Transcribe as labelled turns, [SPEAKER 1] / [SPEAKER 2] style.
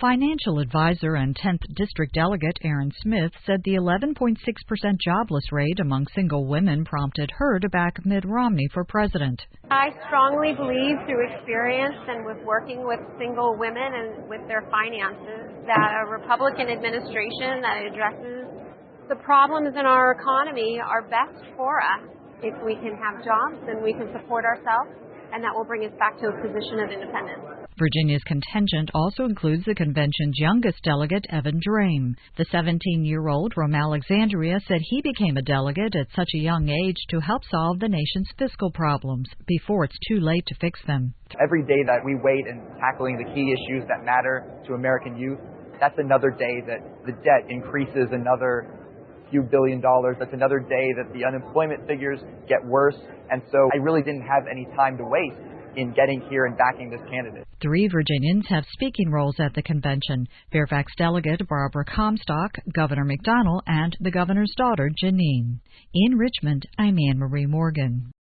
[SPEAKER 1] Financial advisor and 10th District Delegate Erin Smith said the 11.6% jobless rate among single women prompted her to back Mitt Romney for president.
[SPEAKER 2] I strongly believe through experience and with working with single women and with their finances that a Republican administration that addresses the problems in our economy are best for us. If we can have jobs, then we can support ourselves, and that will bring us back to a position of independence.
[SPEAKER 1] Virginia's contingent also includes the convention's youngest delegate, Evan Drame. The 17-year-old from Alexandria said he became a delegate at such a young age to help solve the nation's fiscal problems before it's too late to fix them.
[SPEAKER 3] Every day that we wait in tackling the key issues that matter to American youth, that's another day that the debt increases another few billion dollars. That's another day that the unemployment figures get worse. And so I really didn't have any time to waste in getting here and backing this candidate.
[SPEAKER 1] 3 Virginians have speaking roles at the convention: Fairfax Delegate Barbara Comstock, Governor McDonnell, and the governor's daughter, Janine. In Richmond, I'm Anne Marie Morgan.